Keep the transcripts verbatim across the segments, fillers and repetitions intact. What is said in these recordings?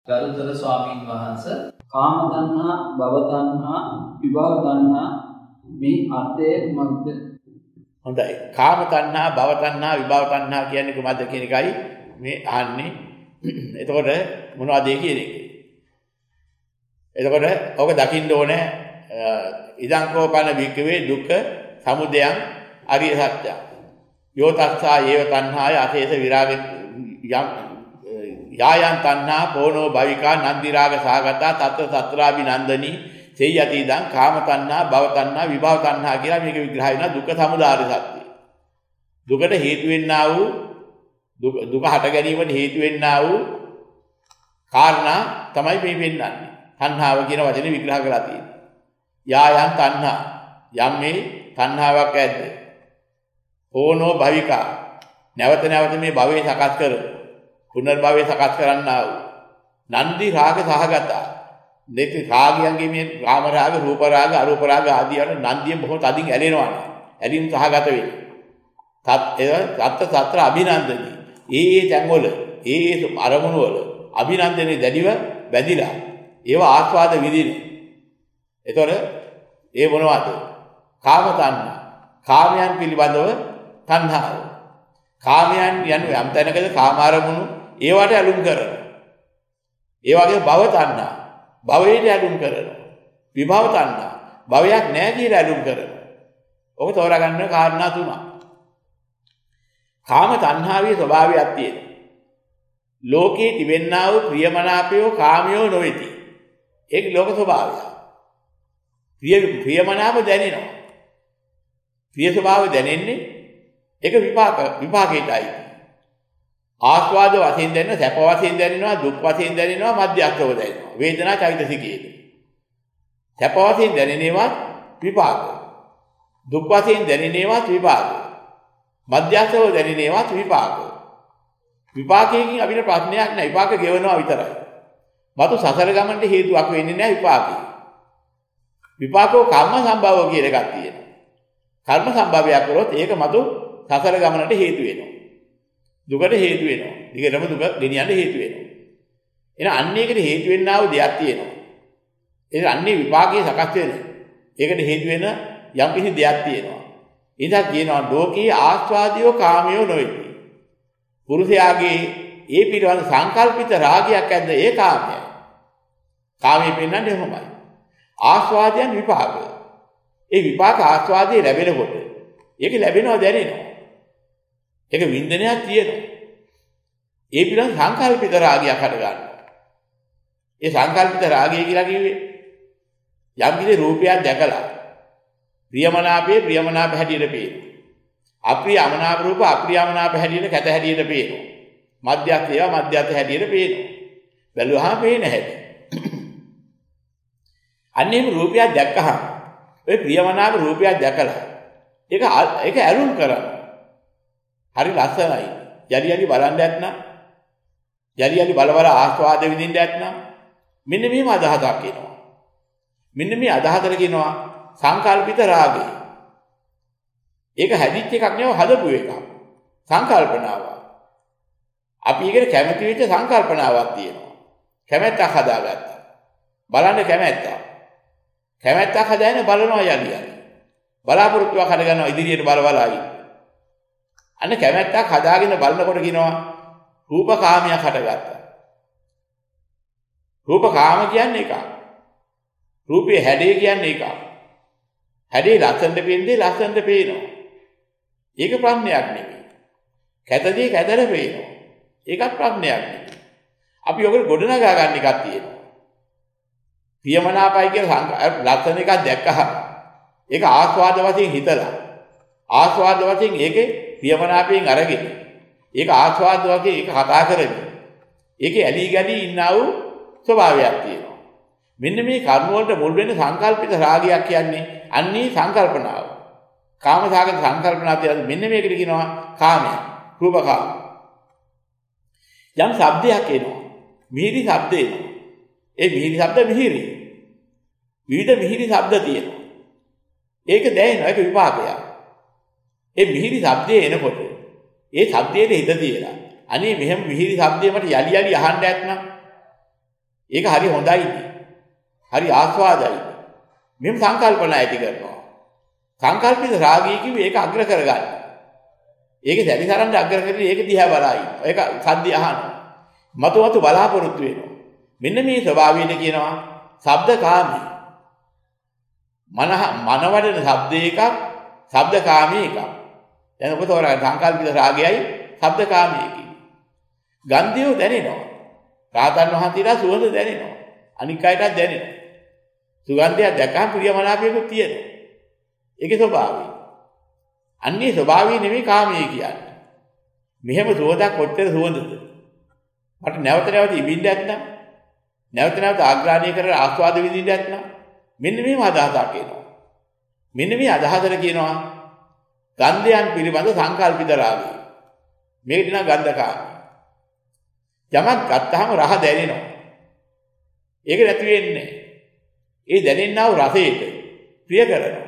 ගරුතර ස්වාමීන් වහන්සේ කාම තණ්හා, භව තණ්හා, විභව තණ්හා මේ අර්ථය මොකක්ද? හොඳයි. කාම තණ්හා, භව තණ්හා, විභව තණ්හා කියන්නේ කොහොමද කියන එකයි මේ අහන්නේ. එතකොට මොනවද ඒ කියන්නේ? එතකොට ඔක දකින්න ඕනේ ඉදං කෝපන වික්කවේ දුක්ඛ සමුදයං අරිය සත්‍යං. යෝ තස්සා ඒව තණ්හාය අශේෂ විරාග යම් යායන් තණ්හා පෝනෝ භවිකා නන්දි රාග සාගතා තත්ත්ව සත්‍රාභි නන්දනි සේයති ඉදං කාම තණ්හා භව තණ්හා විභව තණ්හා කියලා මේක විග්‍රහ වෙනවා දුක්ඛ සමුදාය සත්‍ය. දුකට හේතු වෙන්නා වූ දුක දුක හට ගැනීමට හේතු වෙන්නා වූ කාරණා තමයි මේ වෙන්නන්නේ. තණ්හාව කියන වචනේ විග්‍රහ කරලා තියෙනවා. යායන් තණ්හා යම් මේ තණ්හාවක් ඇද්ද? පෝනෝ භවිකා නැවත නැවත මේ භවයේ සකස් කර පුනර්භවයේ සකස් කරන්නා වූ නන්දි රාග සහගත දෙක රාගයන්ගේ මේ කාම රාග රූප රාග අරූප රාග ආදී වල නන්දිය බොහෝ තදින් ඇලෙනවා නේ. ඇලීම් සහගත වෙයි. තත් සත්‍ය සත්‍ර අභිනන්දනි. ඒ ඒ තැන්වල ඒ ඒ අරමුණු වල අභිනන්දනේ දැඩිව බැඳිලා ඒවා ආස්වාද විඳින. ඒතොර ඒ මොනවද? කාම තණ්හා. කාමයන් පිළිබඳව තණ්හාව. කාමයන් යන යම් තැනකද කාම අරමුණු ඒවට ඇලුම් කරනවා. ඒ වගේ භව තණ්හා. භවයට ඇලුම් කරනවා. විභව තණ්හා. භවයක් නැහැ කියලා ඇලුම් කරනවා. ඔක තෝරා ගන්න කාරණා තුනක්. කාම තණ්හාවේ ස්වභාවයක් තියෙනවා. ලෝකේ තිබෙන්නා වූ ප්‍රියමනාපයෝ කාමයෝ නොවේති. ඒක ලෝක ස්වභාවය. ප්‍රිය ප්‍රියමනාප දැනෙනවා. ප්‍රිය ස්වභාවය දැනෙන්නේ ඒක විපාක විපාකයටයි. ආස්වාද වශයෙන් දැනෙනවා, සැප වශයෙන් දැනෙනවා, දුක් වශයෙන් දැනෙනවා, මධ්‍යස්ථව දැනෙනවා. වේදනා චෛතසිකයේද. සැප වශයෙන් දැනෙනේවත් විපාක. දුක් වශයෙන් දැනෙනේවත් විපාක. මධ්‍යස්ථව දැනෙනේවත් විපාක. විපාකයෙන් අපිට ප්‍රශ්නයක් නැහැ. විපාක ගෙවනවා විතරයි. මතු සසර ගමනට හේතුවක් වෙන්නේ නැහැ විපාකේ. විපාකෝ කර්ම සම්භවෝ කියලා එකක් තියෙනවා. කර්ම සම්භවයක් කරොත් ඒක මතු සසර ගමනට හේතු වෙනවා. දුකට හේතු වෙනවා. දිගටම දුක ගෙනියන්න හේතු වෙනවා. එහෙනම් අන්නේකට හේතු වෙන්නා වූ දෙයක් තියෙනවා. ඒක අන්නේ විපාකයේ සකස් වෙන. ඒකට හේතු වෙන යම් කිසි දෙයක් තියෙනවා. ඉතින් කියනවා ලෝකී ආස්වාදියෝ කාමයෝ නොවේ. පුරුෂයාගේ ඒ පිළිබඳ සංකල්පිත රාගයක් ඇද්ද ඒ කාමයයි. කාමයේ පෙන්වන්නේ කොහොමයි? ආස්වාදයන් විපාක. ඒ විපාක ආස්වාදයේ ලැබෙනකොට ඒක ලැබෙනවා දැනෙනවා. ඒක වින්දනයක් තියෙනවා. ඒ පිළිබඳ සංකල්පිත රාගයක් හට ගන්නවා. ඒ සංකල්පිත රාගය කියලා කිව්වේ යම් කිසි රූපයක් දැකලා ප්‍රියමනාපේ ප්‍රියමනාප හැටියට පේනවා. අප්‍රිය අමනාප රූප අප්‍රිය අමනාප හැටියට කැත හැටියට පේනවා. මධ්‍යස්ථ ඒවා මධ්‍යස්ථ හැටියට පේනවා. බැලුවහම පේන්නේ නැහැ. අන්නේම රූපයක් දැක්කහම ඔය ප්‍රියමනාප රූපයක් දැකලා ඒක ඒක ඇලුම් කරනවා. හරි ලස්සනයි. යලි යලි බලන්න නැත්නම් යලි යලි බල බල ආස්වාද විඳින්න නැත්නම් මෙන්න මේම අදහසක් එනවා. මෙන්න මේ අදහතර කියනවා සංකල්පිත රාගය. ඒක හැදිච්ච එකක් නෙවෙයි හදපු එකක්. සංකල්පනාවක්. අපි ඒකට කැමති වෙච්ච සංකල්පනාවක් තියෙනවා. කැමැත්තක් හදාගත්තා. බලන්න කැමැත්තක්. කැමැත්තක් හදාගෙන බලනවා යලි යලි. බලාපොරොත්තුවක් හදගන්නවා ඉදිරියට බල බල ආයි. අන්න කැමැත්තක් හදාගෙන බලනකොට කියනවා රූපකාමයක් හටගත්තා. රූපකාම කියන්නේ එකක්. රූපේ හැඩය කියන්නේ එකක්. හැඩේ ලස්සනට පේන්නේ ලස්සනට පේනවා. ඒක ප්‍රඥාවක් නෙමෙයි. කැතදී කැතට පේනවා. ඒකත් ප්‍රඥාවක් නෙමෙයි. අපි ඔකට ගොඩනගා ගන්න එකක් තියෙනවා. ප්‍රියමනාපයි කියලා ලස්සන එකක් දැක්කහම ඒක ආස්වාද වශයෙන් හිතලා ආස්වාද වශයෙන් ඒකේ ප්‍රියමනාපයෙන් අරගෙන ඒක ආස්වාද වශයෙන් ඒක කතා කරගෙන ඒකේ ඇලී ගැලී ඉන්නා වූ ස්වභාවයක් තියෙනවා. මෙන්න මේ කර්ම වලට මුල් වෙන සංකල්පිත රාගයක් කියන්නේ අන්නේ සංකල්පනාව. කාමසාගත සංකල්පනාව කියන්නේ මෙන්න මේකට කියනවා කාමය. රූපකාම. යම් શબ્දයක් එනවා. මිහිරි શબ્ද එනවා. ඒ මිහිරි શબ્ද මිහිරි. විවිධ මිහිරි શબ્ද තියෙනවා. ඒක දැනෙනවා ඒක විපාකයක්. ඒ මිහිරි શબ્දේ එනකොට ඒ શબ્දයේ හිත තියලා අනේ මෙහෙම මිහිරි શબ્දේ මට යලි යලි අහන්න ඇත්නම් ඒක හරි හොඳයි. හරි ආස්වාදයි. මෙම් සංකල්පන ඇති කරනවා. සංකල්පිත රාගය කිව්වේ ඒක අග්‍ර කරගන්න. ඒක දැරිසරන්න අග්‍ර කරගෙන ඒක දිහා බලයි. ඒක සද්ද අහනවා. මතු මතු බලාපොරොත්තු වෙනවා. මෙන්න මේ ස්වභාවයෙන් කියනවා ශබ්දකාමී. මන මනවඩන ශබ්ද එකක්, ශබ්දකාමී එකක්. දැන් ඔබ තෝරා සංකල්පිත රාගයයි ශබ්දකාමී එකයි. ගන්ධය දැනෙනවා. රාතන් වහන්සේලා සුවඳ දැනෙනවා. අනික් අයටත් දැනෙනවා. සුගන්ධය දැකහම ප්‍රියමනාපයකුත් තියෙනවා. ඒකේ ස්වභාවය. අන්නේ ස්වභාවය නෙමෙයි කාමයේ කියන්නේ. මෙහෙම සුවඳක් කොච්චර සුවඳද? මට නැවත නැවත ඉබින්න නැත්නම්, නැවත නැවත ආග්‍රහණය කරලා ආස්වාද විඳින්න නැත්නම් මෙන්න මේව අදහසක් එනවා. මෙන්න මේ අදහසට කියනවා ගන්ධයන් පිළිබඳ සංකල්පිත රාගය. මේක දිනා ගන්ධකාමී. යමක් ගත්තාම රහ දැනෙනවා. ඒක නැති වෙන්නේ. ඒ දැනෙන්නා වූ රසයට ප්‍රිය කරනවා.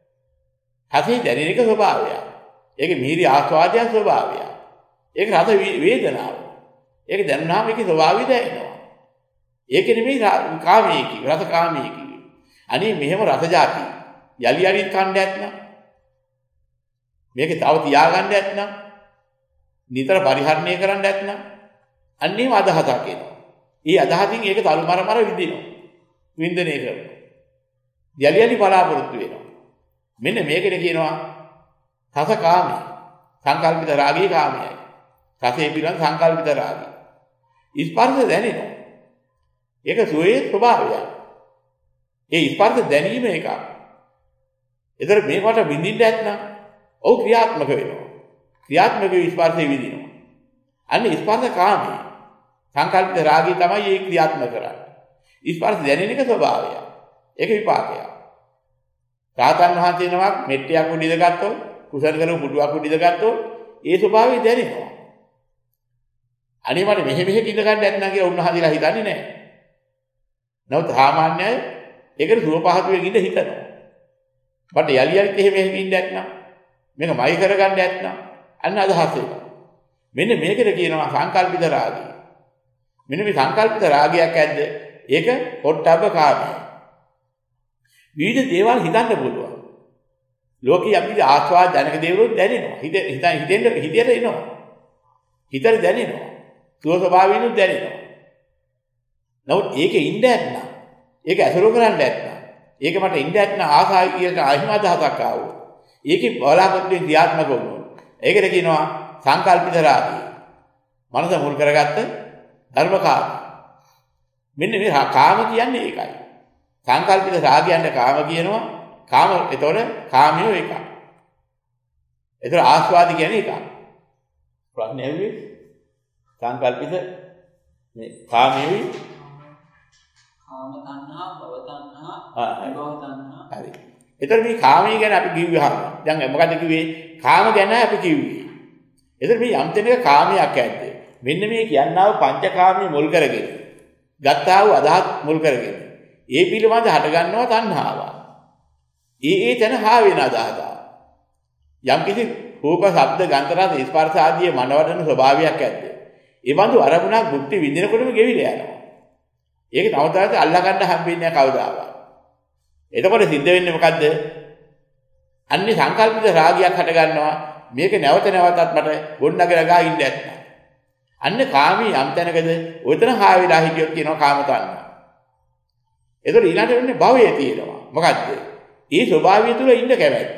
රසයේ දැනෙන එක ස්වභාවය. ඒක මිහිරි ආස්වාදයන් ස්වභාවය. ඒක රස වේදනාව. ඒක දැනුනාම ඒකේ ස්වභාවය දැනෙනවා. ඒක නෙමෙයි කාමයේ කි රස කාමයේ කි. අනේ මෙහෙම රස જાති යලි යලි කන්න නැත්නම් මේක තව තියාගන්න නැත්නම් නිතර පරිහරණය කරන්න නැත්නම් අන්නේම අදහසක් එනවා. ඒ අදහසින් ඒක තල්මර මර විදිනවා. වින්දනය කරනවා. යලි යලි බලාපොරොත්තු වෙනවා. මෙන්න මේකට කියනවා රසකාමී. සංකල්පිත රාගී කාමයයි. රසයේ පිළිබඳ සංකල්පිත රාගී. ස්පර්ශ දැනෙනවා. ඒක සුවේ ස්වභාවයයි. ඒ ස්පර්ශ දැනීම එකක්. ඒතර මේකට විඳින්න නැත්නම් ඔව් ක්‍රියාත්මක වෙනවා. ක්‍රියාත්මක වී ස්පර්ශය විඳිනවා. අන්න ස්පර්ශ කාමී. සංකල්පිත රාගී තමයි ඒ ක්‍රියාත්මක කරන්නේ. ස්පර්ශ දැනෙන එක ස්වභාවය. ඒක විපාකයක්. රාතන් වහන්සේ නමක් මෙට්ටියක් උඩ ඉඳගත්තොත්, කුසල කරපු පුටුවක් උඩ ඉඳගත්තොත් ඒ ස්වභාවය දැනෙනවා. අනේ මට මෙහෙ මෙහෙ ඉඳ ගන්න නැත්නම් කියලා උන්වහන්සේලා හිතන්නේ නැහැ. නමුත් සාමාන්‍යයි ඒකට සුව පහසුවෙන් ඉඳ හිතනවා. මට යලි යලිත් එහෙම එහෙම ඉන්න නැත්නම් මේක මයි කරගන්න නැත්නම් අන්න අදහස එනවා. මෙන්න මේකට කියනවා සංකල්පිත රාගය. මෙන්න මේ සංකල්පිත රාගයක් ඇද්ද? ඒක පොට්ටබ්බ කාමයි. විවිධ දේවල් හිතන්න පුළුවන්. ලෝකේ අපි ආස්වාද ජනක දේවල් දැනෙනවා. හිත හිතෙන් හිතෙන්න හිතේට එනවා. හිතට දැනෙනවා. සුව ස්වභාවයෙන්ුත් දැනෙනවා. නමුත් ඒකේ ඉන්න නැත්නම්, ඒක ඇසුරු කරන්න නැත්නම්, ඒක මට ඉන්න නැත්නම් ආසාවයි කියන අහිම අදහසක් ආවොත්, ඒකේ බලාපොරොත්තුෙන් ක්‍රියාත්මක වුණොත්, ඒකට කියනවා සංකල්පිත රාගය. මනස මුල් කරගත්ත ධර්මකාම. මෙන්න මේ කාම කියන්නේ ඒකයි. සංකල්පිත රාගයන්ට කාම කියනවා. කාම එතකොට කාමියෝ එකක්. එතකොට ආස්වාද කියන්නේ එකක්. ප්‍රශ්නේ ඇහුවේ සංකල්පිත මේ කාමියෝයි කාම තණ්හා, භව තණ්හා, විභව තණ්හා. හරි. එතකොට මේ කාමී ගැන අපි කිව්වහම දැන් මොකද කිව්වේ? කාම ගැන අපි කිව්වේ. එතකොට මේ යම් තැනක කාමයක් ඇද්ද? මෙන්න මේ කියන්නා වූ පංචකාමී මුල් කරගෙන ගත්තා වූ අදහස් මුල් කරගෙන ඒ පිළිබඳ හට ගන්නවා තණ්හාව. ඒ ඒ තැන හා වෙන අදහස. යම් කිසි රූප, ශබ්ද, ගන්ධ, රස, ස්පර්ශ ආදී මනවඩන ස්වභාවයක් ඇද්ද? ඒ බඳු අරමුණක් භුක්ති විඳිනකොටම ගෙවිලා යනවා. ඒක තව තවත් අල්ලා ගන්න හම්බෙන්නේ නැහැ කවදාවත්. එතකොට සිද්ධ වෙන්නේ මොකද්ද? අන්නේ සංකල්පිත රාගයක් හට ගන්නවා. මේක නැවත නැවතත් මට ගොඩනගලා ගා ඉන්න නැත්නම්. අන්න කාමී යම් තැනකද ඔතන හා වෙලා හිටියොත් කියනවා කාම තණ්හා. එතකොට ඊළඟට වෙන්නේ භවයේ තියෙනවා. මොකද්ද? ඒ ස්වභාවය තුල ඉන්න කැමැත්ත.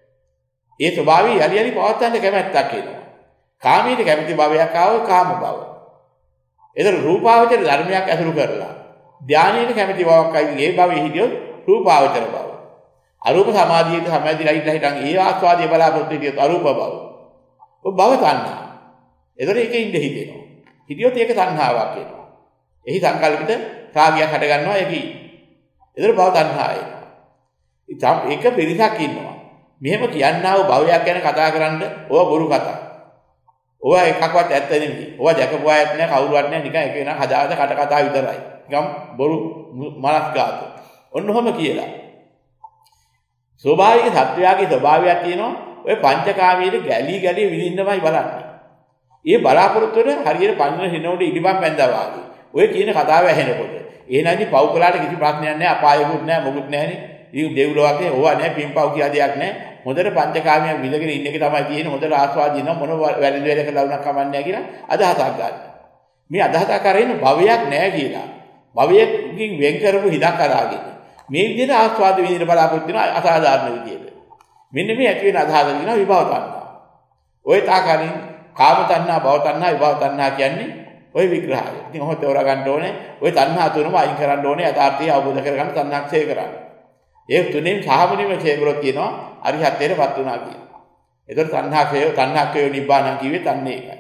ඒ ස්වභාවය යලි යලි පවත්වන්න කැමැත්තක් එනවා. කාමීට කැමැති භවයක් ආවොත් කාම භව. එතකොට රූපාවචර ධර්මයක් ඇසුරු කරලා ධානයට කැමැති භවයක් ආයි ඒ භවයේ හිටියොත් රූපාවචර භව. අරූප සමාධියට සමාධිලා හිටලා හිටන් ඒ ආස්වාදයේ බලාපොරොත්තු හිටියොත් අරූප භව. ඔය භව තණ්හා. එතකොට ඒකේ ඉඳ හිතෙනවා. හිටියොත් ඒක තණ්හාවක් වෙනවා. එහි සංකල්පිත රාගයක් හට ගන්නවා ඒකයි. එතකොට භව තණ්හාවයි. ඉතින් ඒක පිරිසක් ඉන්නවා. මෙහෙම කියන්නා වූ භවයක් ගැන කතා කරන්න ඕවා බොරු කතා. ඕවා එකක්වත් ඇත්ත නෙමෙයි. ඕවා දැකපු අයත් නෑ කවුරුවත් නෑ නිකන් එක වෙනා හදාද කට කතා විතරයි. නිකම් බොරු මනස්ගත. ඔන්නෝම කියලා. ස්වභාවික සත්වයාගේ ස්වභාවයක් තියෙනවා. ඔය පංචකාමයේ ගැලි ගැලි විඳින්නමයි බලන්නේ. ඒ බලාපොරොත්තු වෙන හරියට පන්න හිනෝඩ ඉලිපම් බැඳා වාගේ. ඔය කියන කතාව ඇහෙනකොට එහෙනම් ඉතින් පව් කළාට කිසි ප්‍රශ්නයක් නැහැ, අපායකුත් නැහැ, මොකුත් නැහැනේ. ඉතින් දෙව්ලොවක් නේ, ඕවා නැහැ, පින්පව් කියලා දෙයක් නැහැ. හොඳට පංචකාමයේ විලගෙන ඉන්න එක තමයි තියෙන්නේ. හොඳට ආස්වාදිනවා, මොන වැරදි වැඩ කළා වුණා කමන්නේ නැහැ කියලා අදහසක් ගන්න. මේ අදහසක් කරගෙන භවයක් නැහැ කියලා. භවයකින් වෙන් කරපු හිතක් අරගෙන. මේ විදිහට ආස්වාද විඳින බලාපොරොත්තු වෙන අසාධාරණ විදිහට. මෙන්න මේ ඇති වෙන අදහස කියනවා විභව තණ්හා. ওই තාකරින් කාම තණ්හා, භව තණ්හා, විභව තණ්හා කියන්නේ ওই විග්‍රහය. ඉතින් ඔහොම තෝරා ගන්න ඕනේ. ওই තණ්හා තුනම අයින් කරන්න ඕනේ. යථාර්ථය අවබෝධ කරගන්න තණ්හාක්ෂය කරන්න. ඒ තුනෙන් සාමනිම ඡේකරොත් කියනවා අරිහත්ත්වයටපත් වුණා කියලා. ඒතර තණ්හාක්ෂය, තණ්හාක්ෂය නිබ්බාන කිව්වේ තන්නේ එකයි.